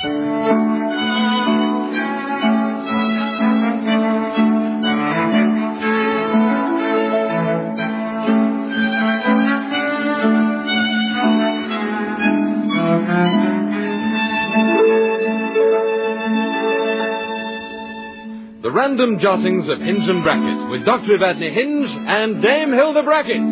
The Random Jottings of Hinge and Bracket with Dr. Evadne Hinge and Dame Hilda Bracket.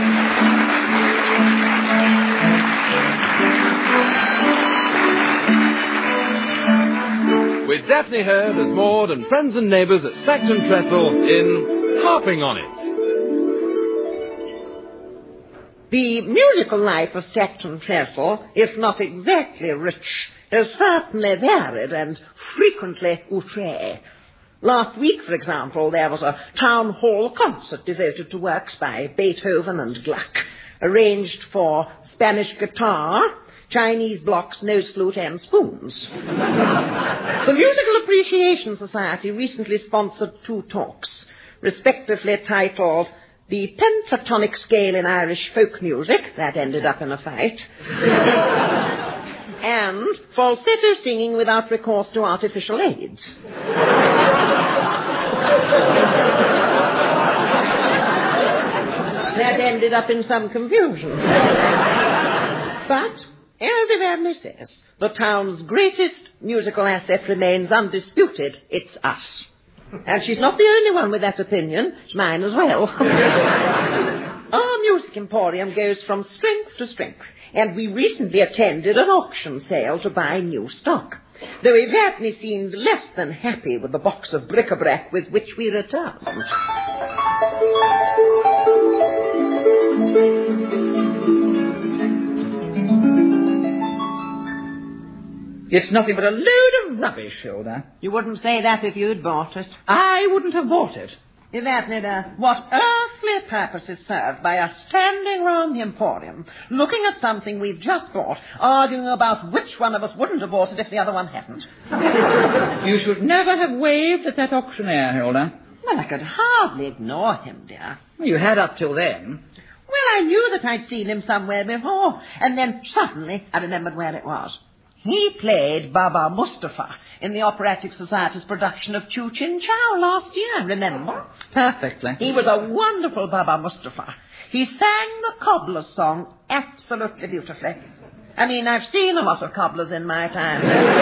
With Daphne Hurd as Maud and friends and neighbours at Saxon Trestle in Harping on It. The musical life of Saxon Trestle, if not exactly rich, is certainly varied and frequently outre. Last week, for example, there was a town hall concert devoted to works by Beethoven and Gluck, arranged for Spanish guitar, Chinese blocks, nose flute, and spoons. The Musical Appreciation Society recently sponsored 2 talks, respectively titled The Pentatonic Scale in Irish Folk Music, that ended up in a fight, and Falsetto Singing Without Recourse to Artificial Aids. That ended up in some confusion. But, as Evadne says, the town's greatest musical asset remains undisputed. It's us. And she's not the only one with that opinion. It's mine as well. Our music emporium goes from strength to strength, and we recently attended an auction sale to buy new stock, though Evadne seemed less than happy with the box of bric-a-brac with which we returned. It's nothing but a load of rubbish, Hilda. You wouldn't say that if you'd bought it. I wouldn't have bought it. Evadne, what earthly purpose is served by us standing round the emporium, looking at something we've just bought, arguing about which one of us wouldn't have bought it if the other one hadn't? You should never have waved at that auctioneer, Hilda. Well, I could hardly ignore him, dear. You had up till then. Well, I knew that I'd seen him somewhere before, and then suddenly I remembered where it was. He played Baba Mustafa in the Operatic Society's production of Chu Chin Chow last year, remember? Perfectly. He was a wonderful Baba Mustafa. He sang the cobbler's song absolutely beautifully. I mean, I've seen a lot of cobblers in my time.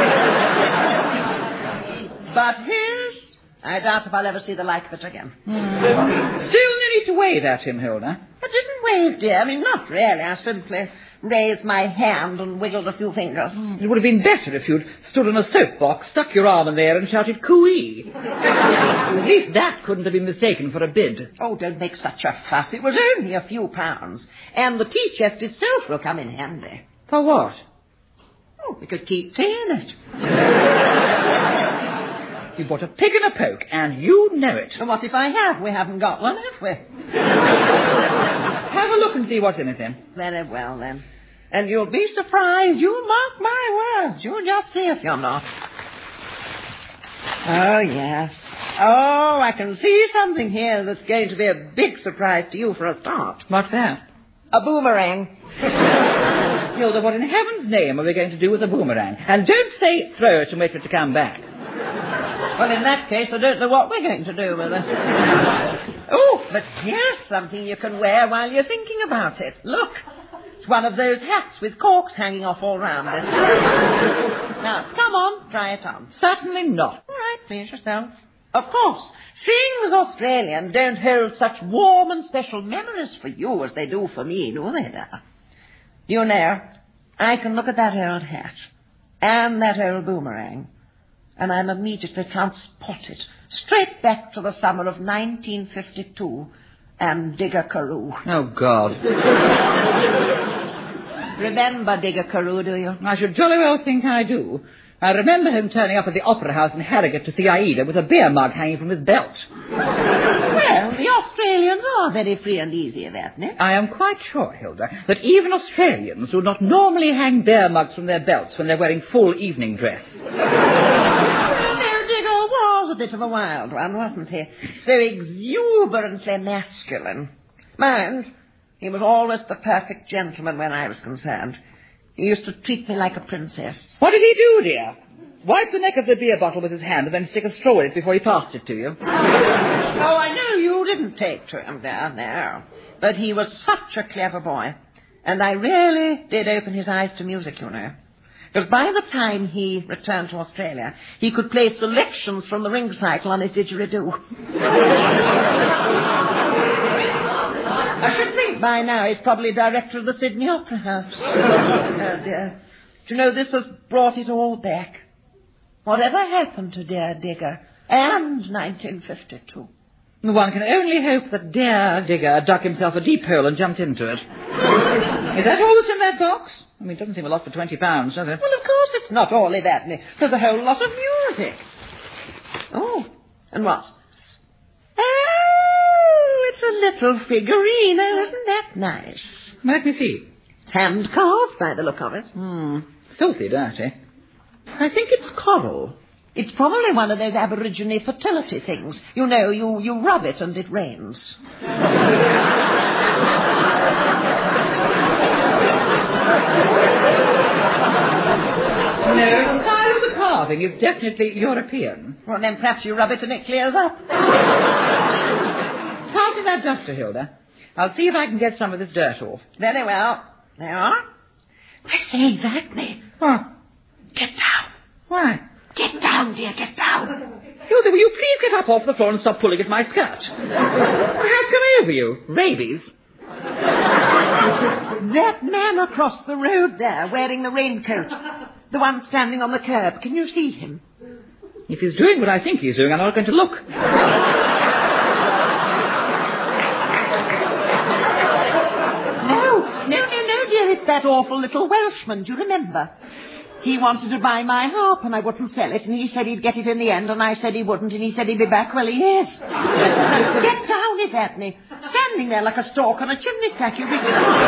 But his, I doubt if I'll ever see the like of it again. Still, you need to wave at him, Hilda. I didn't wave, dear. I mean, not really. I simply raised my hand and wiggled a few fingers. It would have been better if you'd stood on a soapbox, stuck your arm in there and shouted cooey. At least that couldn't have been mistaken for a bid. Oh, don't make such a fuss. It was only a few pounds. And the tea chest itself will come in handy. For what? Oh, we could keep tea in it. You bought a pig in a poke, and you know it. And what if I have? We haven't got one, have we? Have a look and see what's in it, then. Very well, then. And you'll be surprised. You mark my words. You'll just see if you're not. Oh, yes. Oh, I can see something here that's going to be a big surprise to you for a start. What's that? A boomerang. Hilda, what in heaven's name are we going to do with a boomerang? And don't say throw it and wait for it to come back. Well, in that case, I don't know what we're going to do with it. Oh, but here's something you can wear while you're thinking about it. Look, it's one of those hats with corks hanging off all round it. Now, come on, try it on. Certainly not. All right, please yourself. Of course, things Australian don't hold such warm and special memories for you as they do for me, do they, dear? You know, I can look at that old hat and that old boomerang, and I'm immediately transported straight back to the summer of 1952 and Digger Carew. Oh, God. Remember Digger Carew, do you? I should jolly well think I do. I remember him turning up at the Opera House in Harrogate to see Aida with a beer mug hanging from his belt. Well, the Australians are very free and easy, Evadne. I am quite sure, Hilda, that even Australians do not normally hang beer mugs from their belts when they're wearing full evening dress. Digger was a bit of a wild one, wasn't he? So exuberantly masculine. Mind, he was always the perfect gentleman when I was concerned. He used to treat me like a princess. What did he do, dear? Wipe the neck of the beer bottle with his hand and then stick a straw in it before he passed it to you. Oh, I know you didn't take to him down there. But he was such a clever boy. And I really did open his eyes to music, you know. Because by the time he returned to Australia, he could play selections from the ring cycle on his didgeridoo. I should think by now he's probably director of the Sydney Opera House. Oh, dear. Do you know, this has brought it all back. Whatever happened to dear Digger and 1952? One can only hope that dear Digger dug himself a deep hole and jumped into it. Is that all that's in that box? I mean, it doesn't seem a lot for £20, does it? Well, of course it's not all of that. There's a whole lot of music. Oh, and what's this? Oh, it's a little figurine. Oh, isn't that nice? Let me see. It's hand-carved by the look of it. Filthy dirty. I think it's coral. It's probably one of those Aborigine fertility things. You know, you rub it and it rains. No, the style of the carving is definitely European. Well, then perhaps you rub it and it clears up. Pass me that duster, Hilda. I'll see if I can get some of this dirt off. Very well. There are. I say, Vatney. What? Get down. Why? Get down, dear, get down. Hilda, will you please get up off the floor and stop pulling at my skirt? How's come over you? Rabies? That man across the road there, wearing the raincoat. The one standing on the curb. Can you see him? If he's doing what I think he's doing, I'm not going to look. No, dear, it's that awful little Welshman, do you remember? He wanted to buy my harp and I wouldn't sell it, and he said he'd get it in the end, and I said he wouldn't, and he said he'd be back. Well, he is. Get down, Ethne. Standing there like a stork on a chimney stack, you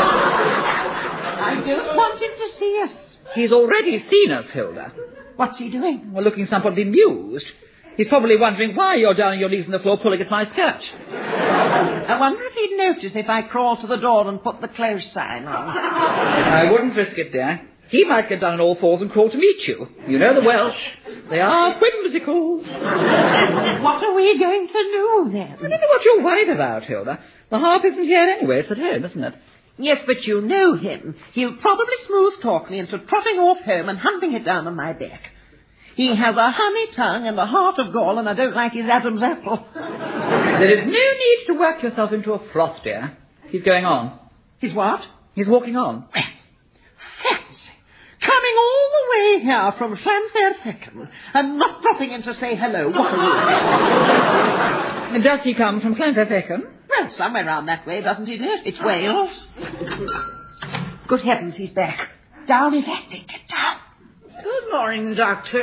I don't want him to see us. He's already seen us, Hilda. What's he doing? Well, looking somewhat bemused. He's probably wondering why you're down on your knees on the floor pulling at my skirt. I wonder if he'd notice if I crawled to the door and put the close sign on. I wouldn't risk it, dear. He might get down on all fours and crawl to meet you. You know the Welsh. They are whimsical. What are we going to do, then? I don't know what you're worried about, Hilda. The harp isn't here anyway. It's at home, isn't it? Yes, but you know him. He'll probably smooth-talk me into trotting off home and hunting it down on my back. He has a honey tongue and a heart of gall, and I don't like his Adam's apple. There is no need to work yourself into a froth, dear. He's going on. He's what? He's walking on. Fancy. Coming all the way here from Llanfairpwllgwyn and not dropping in to say hello. What are you? And does he come from Llanfairpwllgwyn? Well, somewhere round that way, doesn't he, dear? It's Wales. Good heavens, he's back. Down, Ethne, get down. Good morning, Doctor.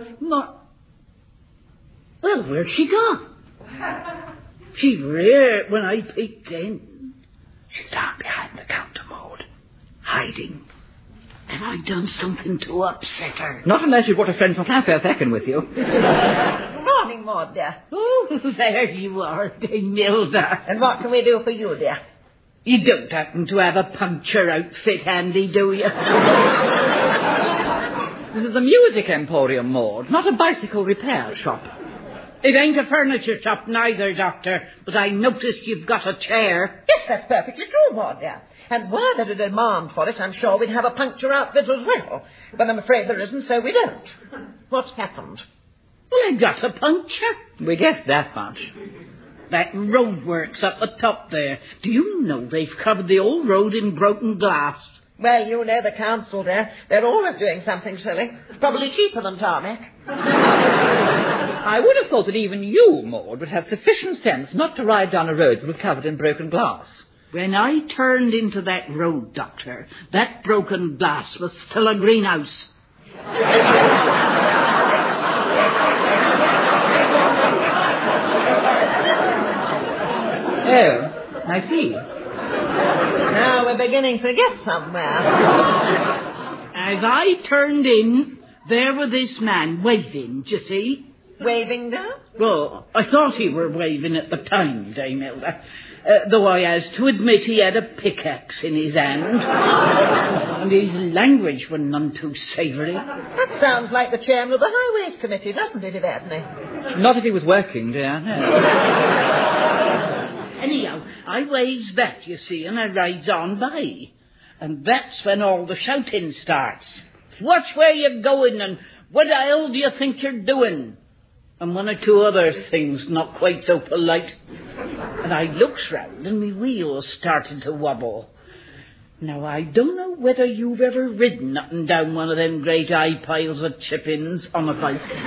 Well, where'd she gone? She rare when I peeked in. She's down behind the counter, Maud, hiding. Have I done something to upset her? Not unless you've got a friend from Llanfairpwllgwyn with you. Morning, Maud, dear. Oh, there you are, Dame Milda. And what can we do for you, dear? You don't happen to have a puncture outfit handy, do you? This is a music emporium, Maud, not a bicycle repair shop. It ain't a furniture shop neither, Doctor, but I noticed you've got a chair. Yes, that's perfectly true, Maud, dear. And were there a demand for it, I'm sure we'd have a puncture outfit as well. But I'm afraid there isn't, so we don't. What's happened? Well, I got a puncture. We guessed that much. That roadworks up the top there. Do you know they've covered the old road in broken glass? Well, you know the council there. They're always doing something silly. It's probably cheaper than tarmac. I would have thought that even you, Maud, would have sufficient sense not to ride down a road that was covered in broken glass. When I turned into that road, Doctor, that broken glass was still a greenhouse. Oh, I see. Now we're beginning to get somewhere. As I turned in, there was this man waving, d'ye see? Waving there? Well, I thought he were waving at the time, Dame Hilda. Though I has to admit he had a pickaxe in his hand. And his language were none too savoury. That sounds like the chairman of the Highways Committee, doesn't it, Evadne? Not if he was working, dear. No. Anyhow, I waves back, you see, and I rides on by. And that's when all the shouting starts. Watch where you're going, and what the hell do you think you're doing? And one or two other things not quite so polite. And I looks round and me wheels started to wobble. Now, I don't know whether you've ever ridden up and down one of them great high piles of chip-ins on a bike. No,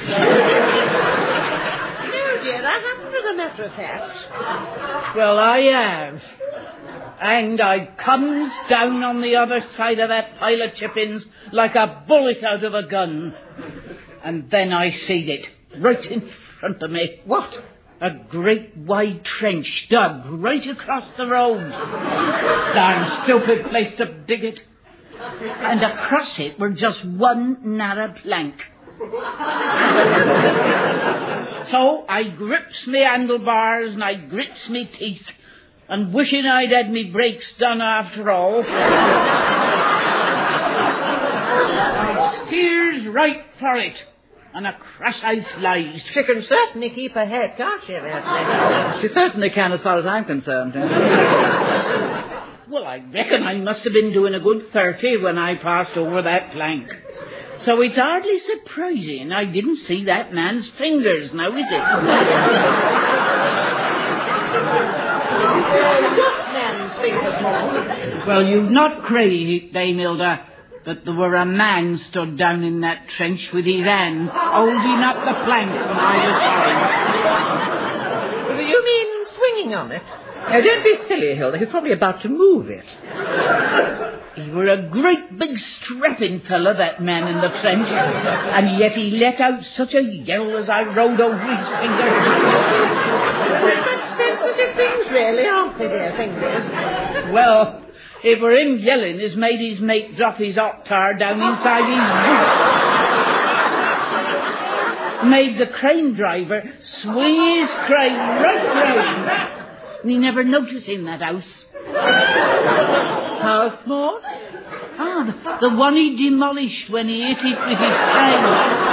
dear, I haven't, as a matter of fact. Well, I have. And I comes down on the other side of that pile of chip-ins like a bullet out of a gun. And then I seed it, right in front of me. What? A great wide trench dug right across the road. Darn stupid place to dig it. And across it were just one narrow plank. So I grips me handlebars and I grits me teeth, and wishing I'd had me brakes done after all, I steers right for it. And across I flies. She can certainly keep her head, can't she, Evadne? She certainly can, as far as I'm concerned. Well, I reckon I must have been doing a good 30 when I passed over that plank. So it's hardly surprising I didn't see that man's fingers, now is it? What man's fingers, Maud? Well, you've not crazy, Dame Hilda, but there were a man stood down in that trench with his hands holding up the plank from either side. You mean swinging on it? Now, don't be silly, Hilda. He's probably about to move it. He were a great big strapping fella, that man in the trench, and yet he let out such a yell as I rode over his fingers. Such sensitive things, really, aren't they, dear fingers? Well, if we're him yelling has made his mate drop his hot tar down inside his boot. Made the crane driver swing his crane right round. And he never noticed in that house. House, Maud? Ah, the one he demolished when he hit it with his crane.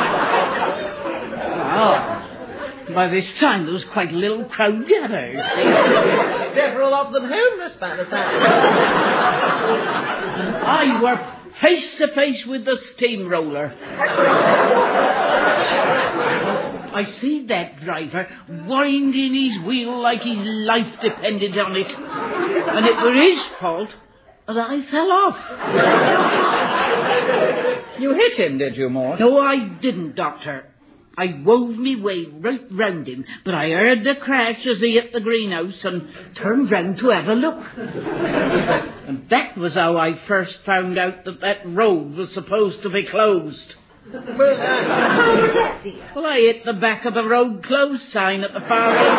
Oh, by this time there was quite a little crowd gathered. Several of them homeless by the time. I were face to face with the steamroller. I see that driver winding his wheel like his life depended on it. And it were his fault that I fell off. You hit him, did you, Maud? No, I didn't, Doctor. I wove me way right round him, but I heard the crash as he hit the greenhouse and turned round to have a look. And that was how I first found out that road was supposed to be closed. Well, how was that, dear? Well, I hit the back of the road closed sign at the far end.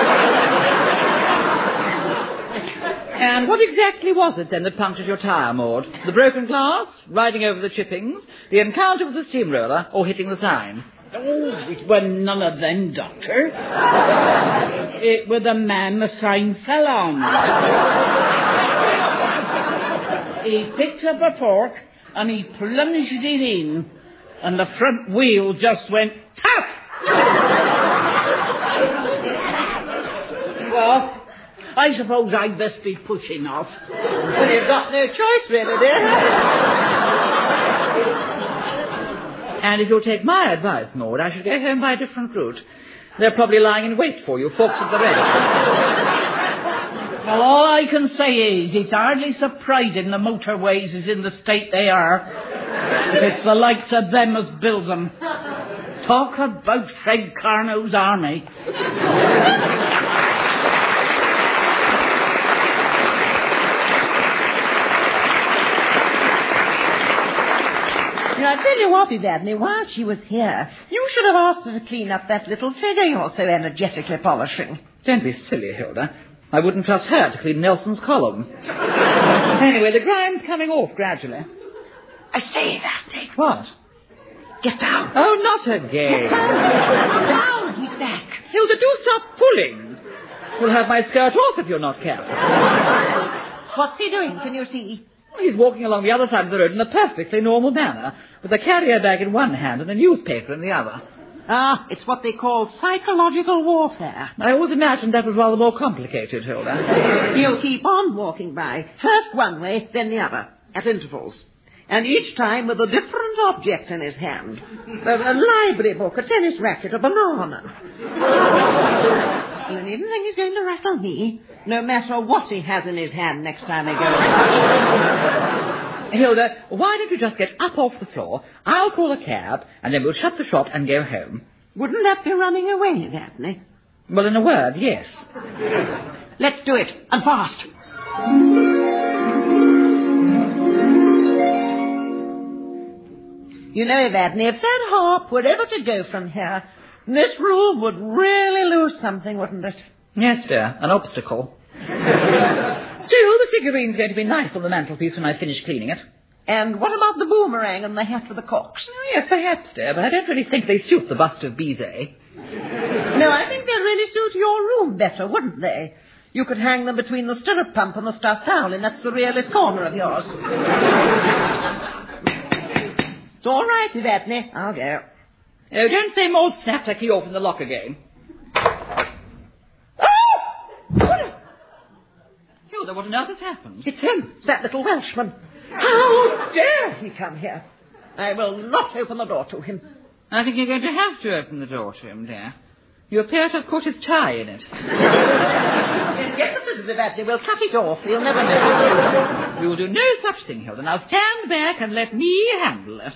And what exactly was it, then, that punctured your tyre, Maud? The broken glass, riding over the chippings, the encounter with the steamroller, or hitting the sign? Oh, it were none of them, Doctor. It were the man the sign fell on. He picked up a fork and he plunged it in, and the front wheel just went pop! Well, I suppose I'd best be pushing off. Well, you've got no choice, really, dear. And if you'll take my advice, Maud, I should go home by a different route. They're probably lying in wait for you, forks at the ready. Well, all I can say is it's hardly surprising the motorways is in the state they are. It's the likes of them as builds them. Talk about Fred Carno's army. I tell you what, Evadne, while she was here, you should have asked her to clean up that little figure you're so energetically polishing. Don't be silly, Hilda. I wouldn't trust her to clean Nelson's column. Anyway, the grind's coming off gradually. I say, Evadne. What? Get down. Oh, not again. Get down. Get down. He's back. Hilda, do stop pulling. You'll have my skirt off if you're not careful. What's he doing? Can you see? He's walking along the other side of the road in a perfectly normal manner, with a carrier bag in one hand and a newspaper in the other. Ah, it's what they call psychological warfare. I always imagined that was rather more complicated, Hilda. He'll keep on walking by, first one way, then the other, at intervals. And each time with a different object in his hand. A library book, a tennis racket, a banana. You needn't think he's going to rattle me, no matter what he has in his hand next time he goes. Hilda, why don't you just get up off the floor, I'll call a cab, and then we'll shut the shop and go home. Wouldn't that be running away, Daphne? Well, in a word, yes. Let's do it, and fast. You know, Evadne, if that harp were ever to go from here, this room would really lose something, wouldn't it? Yes, dear, an obstacle. Still, the figurine's going to be nice on the mantelpiece when I finish cleaning it. And what about the boomerang and the hat with the cocks? Oh, yes, perhaps, dear, but I don't really think they suit the bust of Bizet. No, I think they'd really suit your room better, wouldn't they? You could hang them between the stirrup pump and the stuffed owl, and that's the realest corner of yours. It's all right, Evadne. I'll go. Oh, don't say Maud snapped her key off in the lock again. Hilda, what on earth has happened? It's him, that little Welshman. How dare he come here? I will not open the door to him. I think you're going to have to open the door to him, dear. You appear to have caught his tie in it. Get the scissors, Evadne. We'll cut it off. He'll never know. We will do no such thing, Hilda. Now stand back and let me handle it.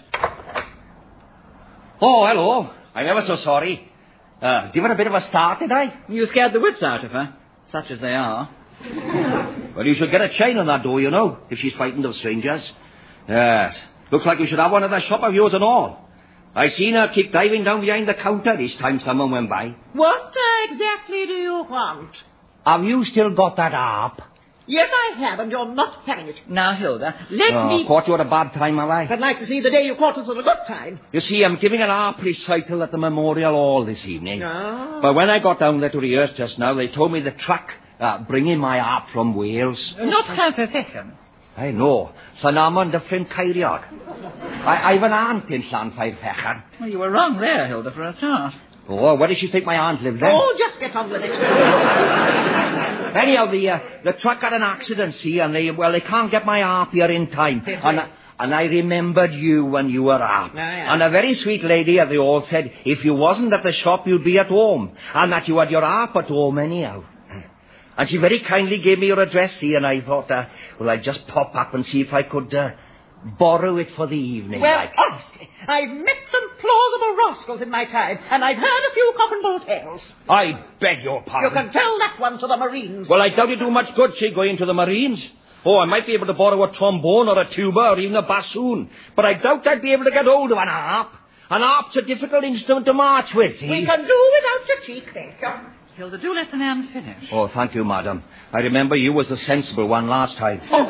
Oh, hello. I'm ever so sorry. Give her a bit of a start, did I? You scared the wits out of her, such as they are. Well, you should get a chain on that door, you know, if she's frightened of strangers. Yes. Looks like you should have one at the shop of yours and all. I seen her keep diving down behind the counter each time someone went by. What exactly do you want? Have you still got that harp? Yes, I have, and you're not having it. Now, Hilda, let me... Caught you at a bad time, have I? I'd like to see the day you caught us at a good time. You see, I'm giving an harp recital at the Memorial Hall this evening. Oh. But when I got down there to rehearse just now, they told me the truck bringing my harp from Wales. Not half a second. I know. Sa'n amon dyffryn Ceiriog. I've an aunt in Llanfairfechan. Well, you were wrong there, Hilda, for a start. Oh, where does she think my aunt lived then? Oh, just get on with it. Anyhow, the truck had an accident, see, and they can't get my harp here in time. And I remembered you when you were up. Yeah. And a very sweet lady at the hall said, if you wasn't at the shop, you'd be at home. And that you had your harp at home anyhow. And she very kindly gave me your address, see, and I thought, I'd just pop up and see if I could borrow it for the evening. Well, honestly, I've met some plausible rascals in my time, and I've heard a few cock and bull tales. I beg your pardon. You can tell that one to the Marines. Well, I doubt you do much good, she, going to the Marines. Oh, I might be able to borrow a trombone or a tuba or even a bassoon, but I doubt I'd be able to get hold of an harp. An harp's a difficult instrument to march with, see? We can do without your cheek, thank you. Hilda, do let the man finish. Oh, thank you, madam. I remember you was the sensible one last time. Oh.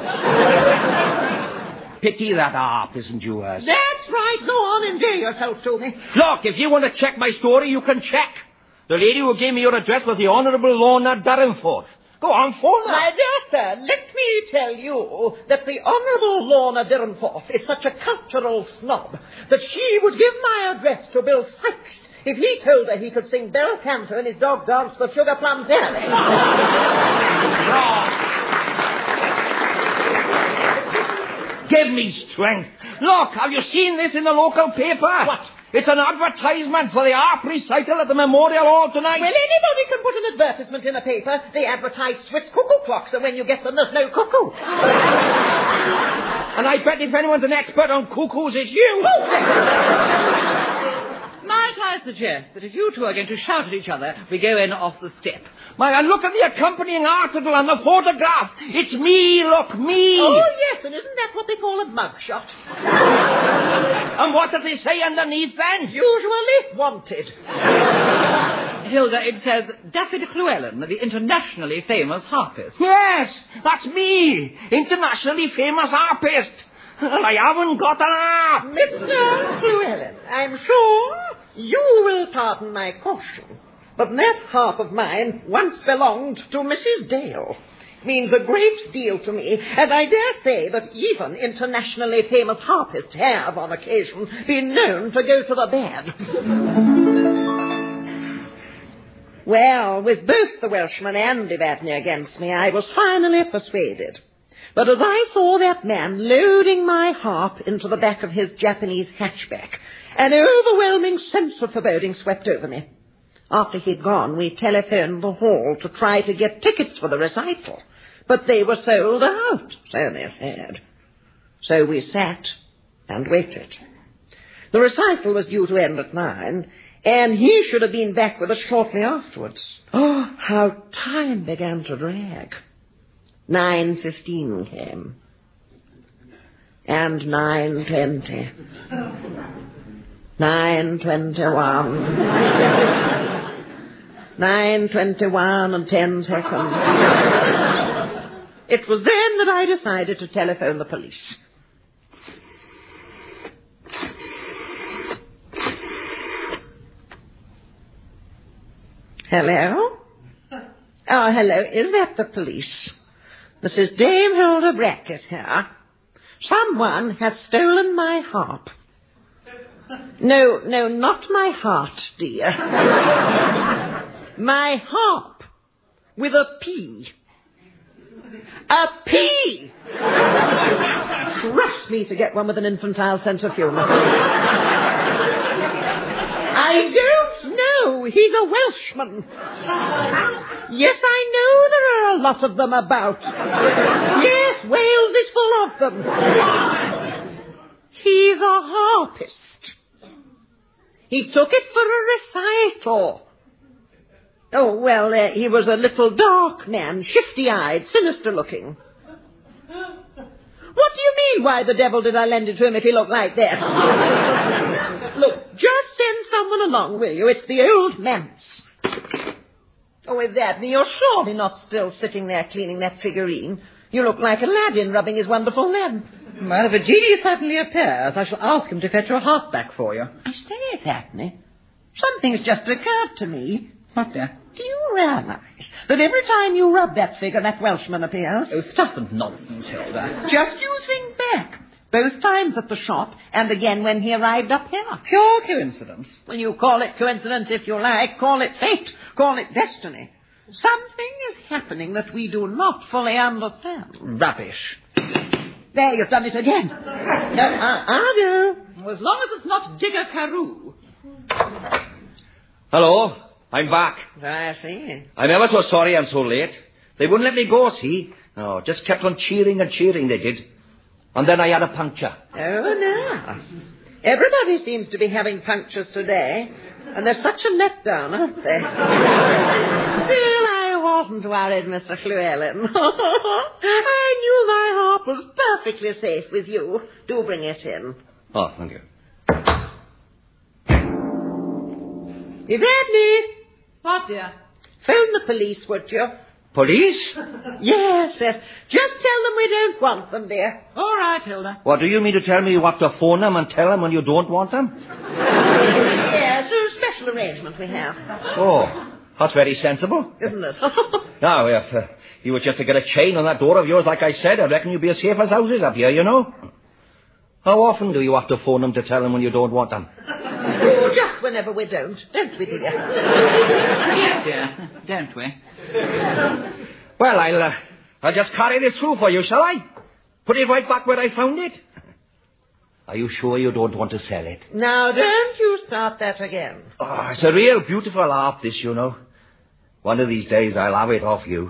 Pity that harp isn't yours. That's right. Go on, enjoy yourself to me. Look, if you want to check my story, you can check. The lady who gave me your address was the Honourable Lorna Derrenforth. Go on, phone her. My dear sir, let me tell you that the Honourable Lorna Derrenforth is such a cultural snob that she would give my address to Bill Sykes if he told her he could sing Bel Canto and his dog dance the Sugar Plum Fairy. Give me strength. Look, have you seen this in the local paper? What? It's an advertisement for the harp recital at the Memorial Hall tonight. Well, anybody can put an advertisement in a paper. They advertise Swiss cuckoo clocks, and when you get them, there's no cuckoo. And I bet if anyone's an expert on cuckoos, it's you. Might I suggest that if you two are going to shout at each other, we go in off the step? And look at the accompanying article and the photograph. It's me, look, me. Oh, yes, and isn't that what they call a mugshot? And what does it say underneath then? Usually wanted. Hilda, it says Daffyd Llewellyn, the internationally famous harpist. Yes, that's me. Internationally famous harpist. And I haven't got an harp. Mr. Llewellyn, I'm sure you will pardon my caution. but that harp of mine once belonged to Mrs. Dale. Means a great deal to me, and I dare say that even internationally famous harpists have, on occasion, been known to go to the bad. Well, with both the Welshman and Evadne against me, I was finally persuaded. But as I saw that man loading my harp into the back of his Japanese hatchback, an overwhelming sense of foreboding swept over me. After he'd gone, we telephoned the hall to try to get tickets for the recital. But they were sold out, so they said. So we sat and waited. The recital was due to end at 9, and he should have been back with us shortly afterwards. Oh, how time began to drag. 9:15 came. And 9:20. 9:21. 9:21 and 10 seconds. It was then that I decided to telephone the police. Hello? Oh, hello. Is that the police? This is Dame Hilda Brackett here. Someone has stolen my harp. No, not my heart, dear. My harp. With a P. A P! Trust me to get one with an infantile sense of humor. I don't know. He's a Welshman. Yes, I know there are a lot of them about. Yes, Wales is full of them. He's a harpist. He took it for a recital. Oh, well, he was a little dark man, shifty-eyed, sinister-looking. What do you mean, why the devil did I lend it to him if he looked like that? Look, just send someone along, will you? It's the old manse. Oh, with that, you're surely not still sitting there cleaning that figurine. You look like Aladdin rubbing his wonderful lamp. Well, if a genie suddenly appears, I shall ask him to fetch your harp back for you. I say, Fatney, something's just occurred to me. What, dear? Do you realize that every time you rub that figure, that Welshman appears? Oh, stuff and nonsense, Hilda. Just you think back. Both times at the shop, and again when he arrived up here. Pure coincidence. Well, you call it coincidence if you like. Call it fate. Call it destiny. Something is happening that we do not fully understand. Rubbish. There, you've done it again. No, no. As long as it's not Digger Carew. Hello, I'm back. I see. I'm ever so sorry I'm so late. They wouldn't let me go, see? No, just kept on cheering and cheering, they did. And then I had a puncture. Oh, no. Everybody seems to be having punctures today. And they're such a letdown, aren't they? Still, I wasn't worried, Mr. Llewellyn. I knew my harp was perfectly safe with you. Do bring it in. Oh, thank you. Evadne! What, dear? Phone the police, would you? Police? Yes. Just tell them we don't want them, dear. All right, Hilda. What, do you mean to tell me you have to phone them and tell them when you don't want them? Yes, a special arrangement we have. Oh, that's very sensible. Isn't it? Now, if you were just to get a chain on that door of yours, like I said, I reckon you'd be as safe as houses up here, you know. How often do you have to phone them to tell them when you don't want them? Oh, just whenever we don't we, dear? Yes, dear. Don't we? Well, I'll just carry this through for you, shall I? Put it right back where I found it. Are you sure you don't want to sell it? Now, don't you start that again. Oh, it's a real beautiful harp, this, you know. One of these days I'll have it off you.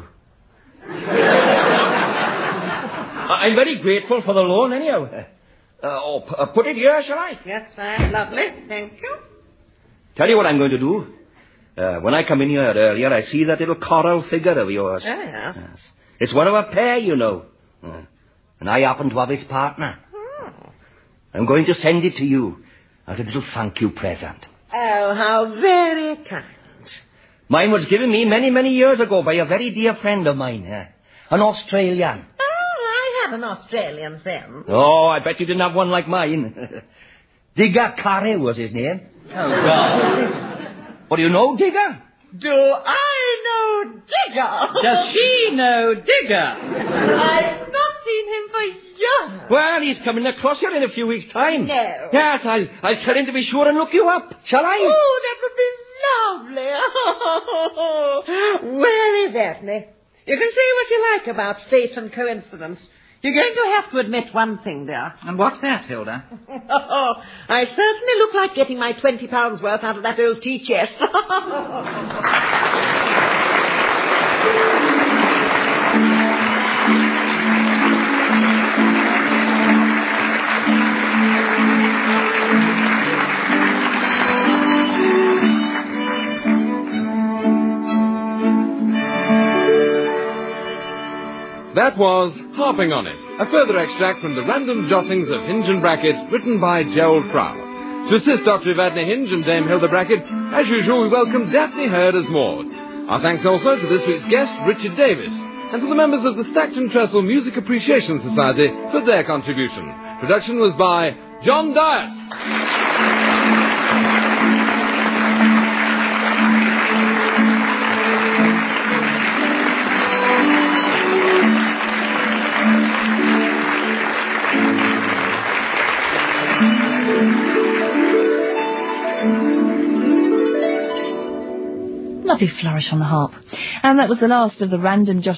I'm very grateful for the loan, anyhow. Put it here, shall I? That's fine. Lovely. Thank you. Tell you what I'm going to do. When I come in here earlier, I see that little coral figure of yours. Oh, yes. It's one of a pair, you know. And I happen to have its partner. I'm going to send it to you as a little thank you present. Oh, how very kind. Mine was given me many, many years ago by a very dear friend of mine, an Australian. Oh, I have an Australian friend. Oh, I bet you didn't have one like mine. Digger Carew was his name. Oh, God. What do you know, Digger? Do I know Digger? Does she know Digger? I've not seen him for years. Well, he's coming across here in a few weeks' time. No. Yes, I'll tell him to be sure and look you up. Shall I? Oh, that would be lovely. Well, Evadne, you can say what you like about fate and coincidence. You're going to have to admit one thing, dear. And what's that, Hilda? I certainly look like getting my £20 worth out of that old tea chest. That was Harping on It, a further extract from the Random Jottings of Hinge and Bracket, written by Gerald Crowell. To assist Dr. Evadne Hinge and Dame Hilda Bracket, as usual, we welcome Daphne Hurd as Maud. Our thanks also to this week's guest, Richard Davis, and to the members of the Stackton Trestle Music Appreciation Society for their contribution. Production was by John Dias. Lovely flourish on the harp. And that was the last of the Random Jottings